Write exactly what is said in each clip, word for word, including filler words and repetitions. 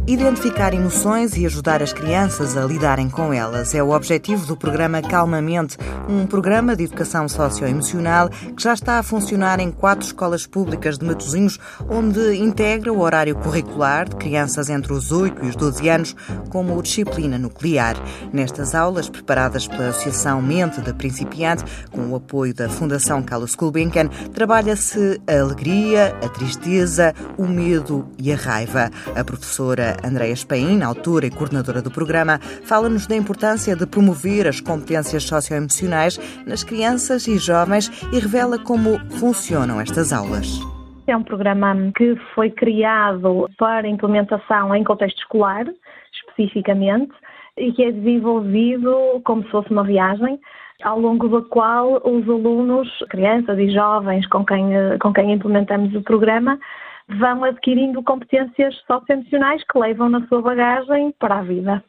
Identificar emoções e ajudar as crianças a lidarem com elas é o objetivo do programa Calmamente, um programa de educação socioemocional que já está a funcionar em quatro escolas públicas de Matosinhos, onde integra o horário curricular de crianças entre os oito e os doze anos como disciplina nuclear. Nestas aulas, preparadas pela Associação Mente da Principiante, com o apoio da Fundação Carlos Gulbenkian, trabalha-se a alegria, a tristeza, o medo e a raiva. A professora Andreia Espaim, autora e coordenadora do programa, fala-nos da importância de promover as competências socioemocionais nas crianças e jovens e revela como funcionam estas aulas. É um programa que foi criado para implementação em contexto escolar, especificamente, e que é desenvolvido como se fosse uma viagem, ao longo da qual os alunos, crianças e jovens com quem, com quem implementamos o programa, vão adquirindo competências socioemocionais que levam na sua bagagem para a vida.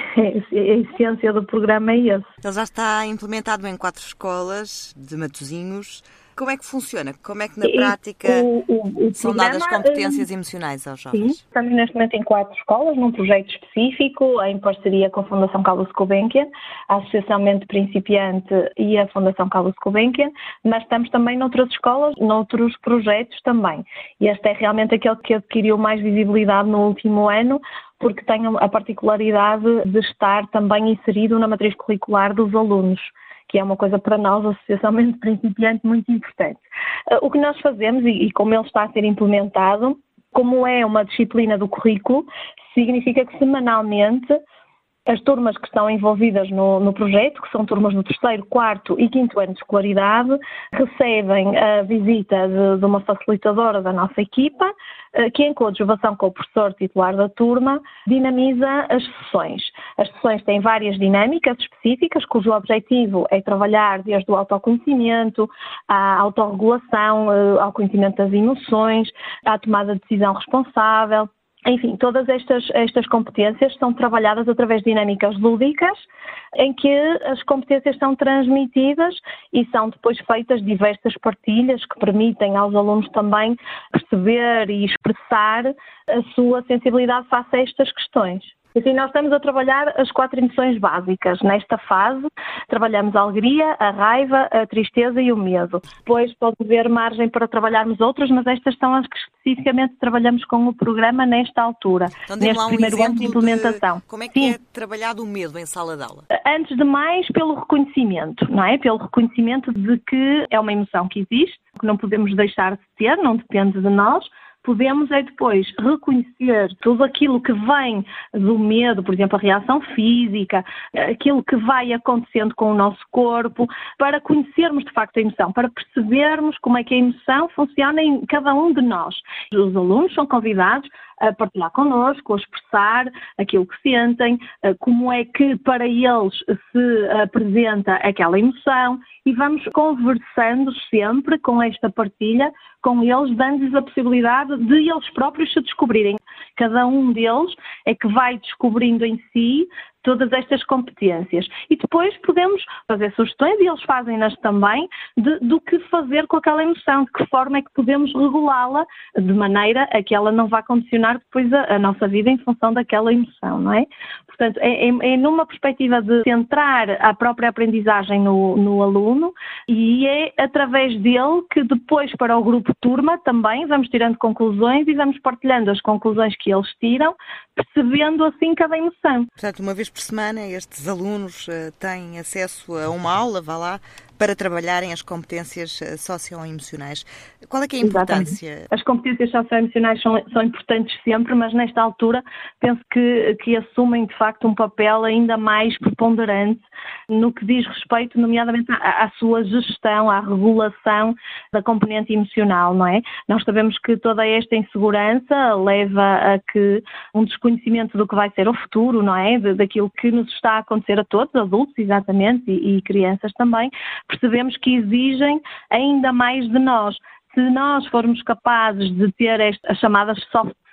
A essência do programa é esse. Ele já está implementado em quatro escolas de Matosinhos. Como é que funciona? Como é que na prática o, o, o são programa, dadas competências emocionais aos jovens? Sim, estamos neste momento em quatro escolas, num projeto específico, em parceria com a Fundação Carlos Gulbenkian, a Associação Mente Principiante e a Fundação Carlos Gulbenkian, mas estamos também noutras escolas, noutros projetos também. E este é realmente aquele que adquiriu mais visibilidade no último ano, porque tem a particularidade de estar também inserido na matriz curricular dos alunos, que é uma coisa para nós, a Associação Mente Principiante, muito importante. O que nós fazemos, e como ele está a ser implementado, como é uma disciplina do currículo, significa que semanalmente as turmas que estão envolvidas no, no projeto, que são turmas do terceiro, quarto e quinto ano de escolaridade, recebem a visita de, de uma facilitadora da nossa equipa, que em coadjuvação com o professor titular da turma, dinamiza as sessões. As sessões têm várias dinâmicas específicas, cujo objetivo é trabalhar desde o autoconhecimento, à autorregulação, ao conhecimento das emoções, à tomada de decisão responsável. Enfim, todas estas, estas competências são trabalhadas através de dinâmicas lúdicas, em que as competências são transmitidas e são depois feitas diversas partilhas que permitem aos alunos também perceber e expressar a sua sensibilidade face a estas questões. Assim, nós estamos a trabalhar as quatro emoções básicas. Nesta fase, trabalhamos a alegria, a raiva, a tristeza e o medo. Depois pode haver margem para trabalharmos outras, mas estas são as que especificamente trabalhamos com o programa nesta altura, então, neste um primeiro ano de implementação. De como é que Sim. é trabalhado o medo em sala de aula? Antes de mais, pelo reconhecimento, não é? Pelo reconhecimento de que é uma emoção que existe, que não podemos deixar de ter, não depende de nós. Podemos é depois reconhecer tudo aquilo que vem do medo, por exemplo, a reação física, aquilo que vai acontecendo com o nosso corpo, para conhecermos de facto a emoção, para percebermos como é que a emoção funciona em cada um de nós. Os alunos são convidados a partilhar connosco, a expressar aquilo que sentem, como é que para eles se apresenta aquela emoção, e vamos conversando sempre com esta partilha, com eles, dando-lhes a possibilidade de eles próprios se descobrirem. Cada um deles é que vai descobrindo em si todas estas competências. E depois podemos fazer sugestões, e eles fazem-nas também, de, do que fazer com aquela emoção, de que forma é que podemos regulá-la de maneira a que ela não vá condicionar depois a, a nossa vida em função daquela emoção, não é? Portanto, é, é, é numa perspectiva de centrar a própria aprendizagem no, no aluno, e é através dele que depois para o grupo turma também vamos tirando conclusões e vamos partilhando as conclusões que eles tiram, percebendo assim cada emoção. Portanto, uma vez por semana estes alunos uh, têm acesso a uma aula, vá lá, para trabalharem as competências socioemocionais. Qual é que é a importância? Exatamente. As competências socioemocionais são, são importantes sempre, mas nesta altura penso que, que assumem de facto um papel ainda mais preponderante no que diz respeito, nomeadamente, à, à sua gestão, à regulação da componente emocional, não é? Nós sabemos que toda esta insegurança leva a que um desconhecimento do que vai ser o futuro, não é? De, daquilo que nos está a acontecer a todos, adultos exatamente, e, e crianças também, percebemos que exigem ainda mais de nós. Se nós formos capazes de ter esta, as chamadas soft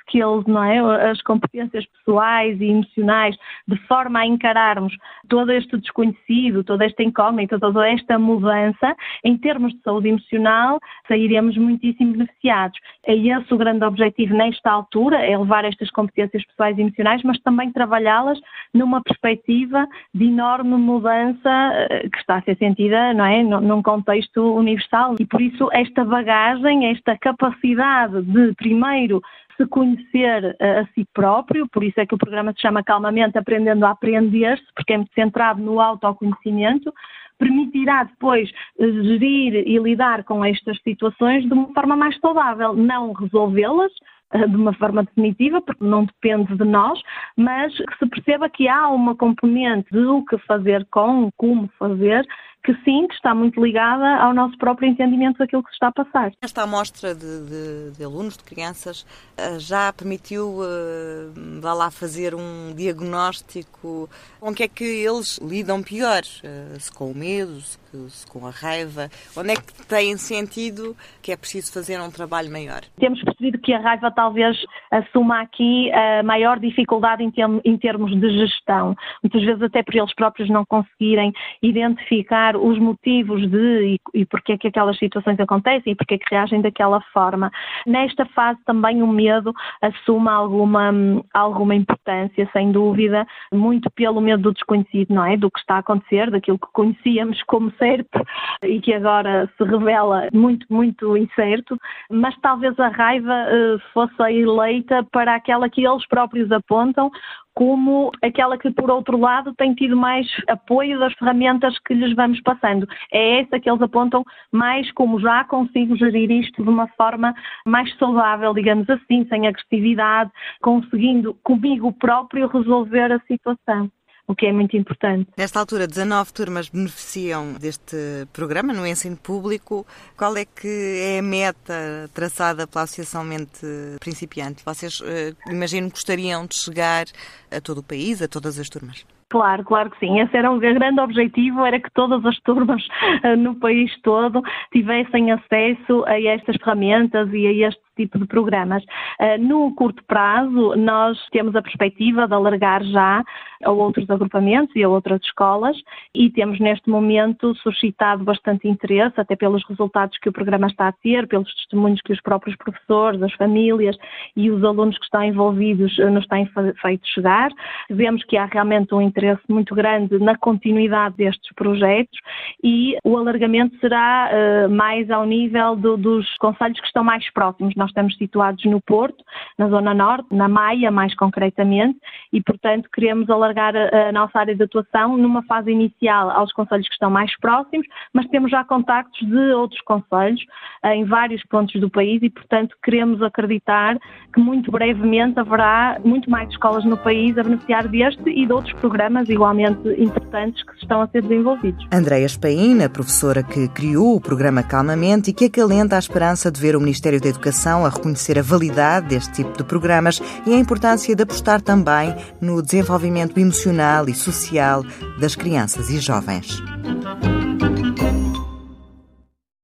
skills, não é? As competências pessoais e emocionais, de forma a encararmos todo este desconhecido, toda esta incógnita, toda esta mudança, em termos de saúde emocional, sairemos muitíssimo beneficiados. É esse o grande objetivo nesta altura, é levar estas competências pessoais e emocionais, mas também trabalhá-las numa perspectiva de enorme mudança que está a ser sentida, não é? Num contexto universal. E por isso esta bagagem, esta capacidade de, primeiro, se conhecer a si próprio, por isso é que o programa se chama Calmamente Aprendendo a Aprender-se, porque é muito centrado no autoconhecimento, permitirá depois gerir e lidar com estas situações de uma forma mais saudável, não resolvê-las de uma forma definitiva, porque não depende de nós, mas que se perceba que há uma componente de o que fazer com, como fazer, que sim, que está muito ligada ao nosso próprio entendimento daquilo que se está a passar. Esta amostra de, de, de alunos, de crianças, já permitiu, uh, vá lá, fazer um diagnóstico com que é que eles lidam pior, uh, se com o medo, se, se com a raiva, onde é que têm sentido que é preciso fazer um trabalho maior? Temos percebido que a raiva talvez assuma aqui a maior dificuldade em, term, em termos de gestão, muitas vezes até por eles próprios não conseguirem identificar os motivos de e, e porque é que aquelas situações acontecem e porque é que reagem daquela forma. Nesta fase também o medo assume alguma, alguma importância, sem dúvida, muito pelo medo do desconhecido, não é? Do que está a acontecer, daquilo que conhecíamos como certo e que agora se revela muito, muito incerto, mas talvez a raiva uh, fosse a eleita para aquela que eles próprios apontam como aquela que, por outro lado, tem tido mais apoio das ferramentas que lhes vamos passando. É essa que eles apontam mais como já consigo gerir isto de uma forma mais saudável, digamos assim, sem agressividade, conseguindo comigo próprio resolver a situação, o que é muito importante. Nesta altura, dezanove turmas beneficiam deste programa no ensino público. Qual é que é a meta traçada pela Associação Mente Principiante? Vocês, uh, imagino, gostariam de chegar a todo o país, a todas as turmas? Claro, claro que sim. Esse era um grande objetivo, era que todas as turmas uh, no país todo tivessem acesso a estas ferramentas e a este tipo de programas. Uh, no curto prazo, nós temos a perspectiva de alargar já a outros agrupamentos e a outras escolas e temos neste momento suscitado bastante interesse, até pelos resultados que o programa está a ter, pelos testemunhos que os próprios professores, as famílias e os alunos que estão envolvidos nos têm feito chegar. Vemos que há realmente um interesse muito grande na continuidade destes projetos e o alargamento será uh, mais ao nível do, dos concelhos que estão mais próximos. Nós estamos situados no Porto, na Zona Norte, na Maia mais concretamente, e portanto queremos alargar a, a nossa área de atuação numa fase inicial aos concelhos que estão mais próximos, mas temos já contactos de outros concelhos em vários pontos do país e portanto queremos acreditar que muito brevemente haverá muito mais escolas no país a beneficiar deste e de outros programas igualmente importantes que estão a ser desenvolvidos. Andreia Espaín, a professora que criou o programa Calmamente e que acalenta a esperança de ver o Ministério da Educação a reconhecer a validade deste tipo de programas e a importância de apostar também no desenvolvimento emocional e social das crianças e jovens.